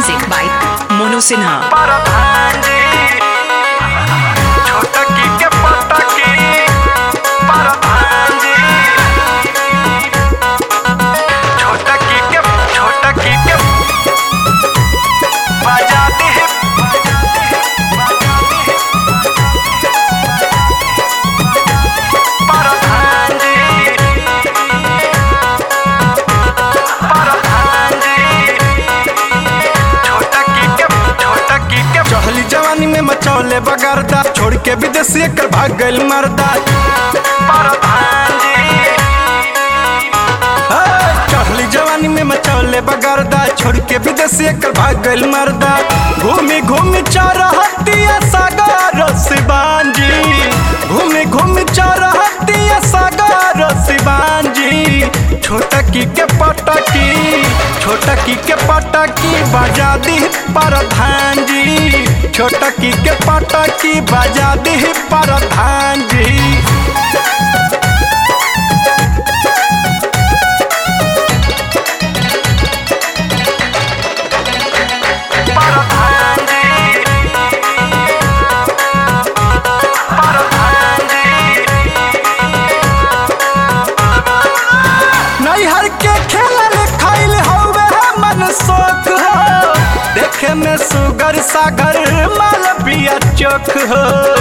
Music by Monu Sinha. जवानी में मचौले बगरदा छोड़ के विदेशी कर भाग गइल मरदा। चढ़ली जवानी में मचौले बगरदा छोड़ के विदेशी कर भाग गइल मरदा। घूमी घूमी चारहतिया सागर शिवांजी, घूमी घूमी चारहतिया सागर शिवांजी। छोटकी के पटकी, छोटकी के पटकी बजा दी प्रधान जी, छोटकी के पटकी बजा दी प्रधान जी। नैहर के खेलल खाइल हवे मन शौक हो, देखे में सुगर सागर मालविया चोख हो।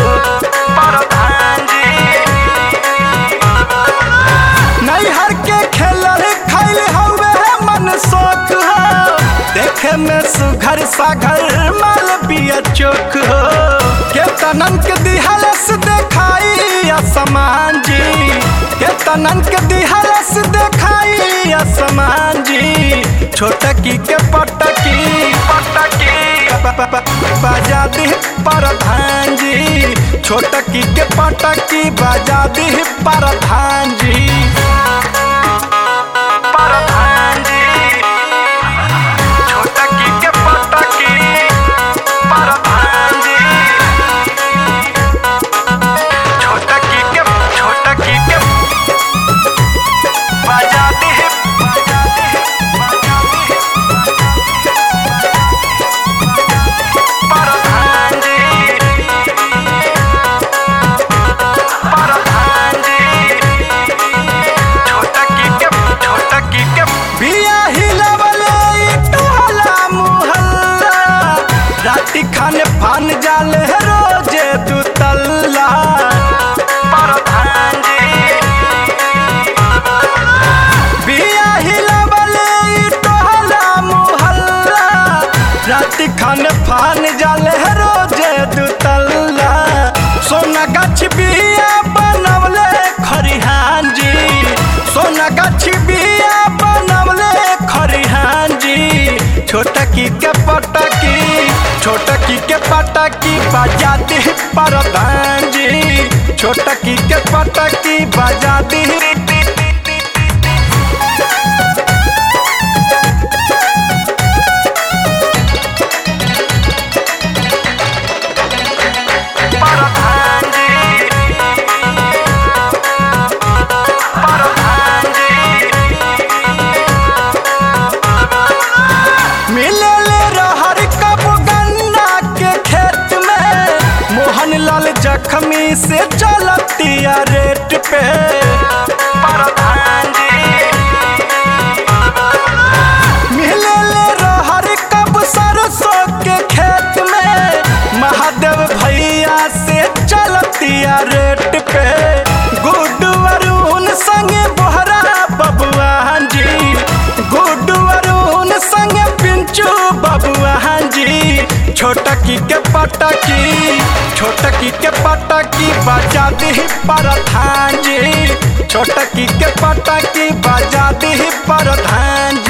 नैहर के खेलल खाइल हवे मन शौक हो, देखे में सुगर सागर मालविया चोख हो। के तनन के दिहलस देखाई असमान जी, के तनन के दिहलस देखाई असमान जी। छोटकी के पटकी बजा दी प्रधान जी, छोटकी के पटकी बजा दी प्रधान जी। प्रधान जी, छोटकी के पटकी प्रधान जी, छोटकी के बजा दी खाने फान जाले रोजे दू तल्ला। प्रधान जी बिया हिलावले टोहला मुहल्ला, राती खाने फान जाले रोजे दू तल्ला। सोना गाछ बिया बनवले खरिहान जी, सोना गाछ बिया बनवले खरिहान जी। छोटकी के पटकी, छोटकी के पटकी बजा दी प्रधान जी, छोटकी के पटकी बजा दी। लाल जख्मी से चलतिया रेट पे। प्रधान जी मिले ले रहर कब सरसों के खेत में, महादेव भैया से चलतिया रेट पे। गुड्डू अरुण संगे बोहरा बबुआन जी, गुड्डू अरुण संगे पिंचू बबुआन जी। छोटकी के पटकी, छोटकी के पटकी बजा दी प्रधान जी, छोटकी के पटकी बजा दी प्रधान जी।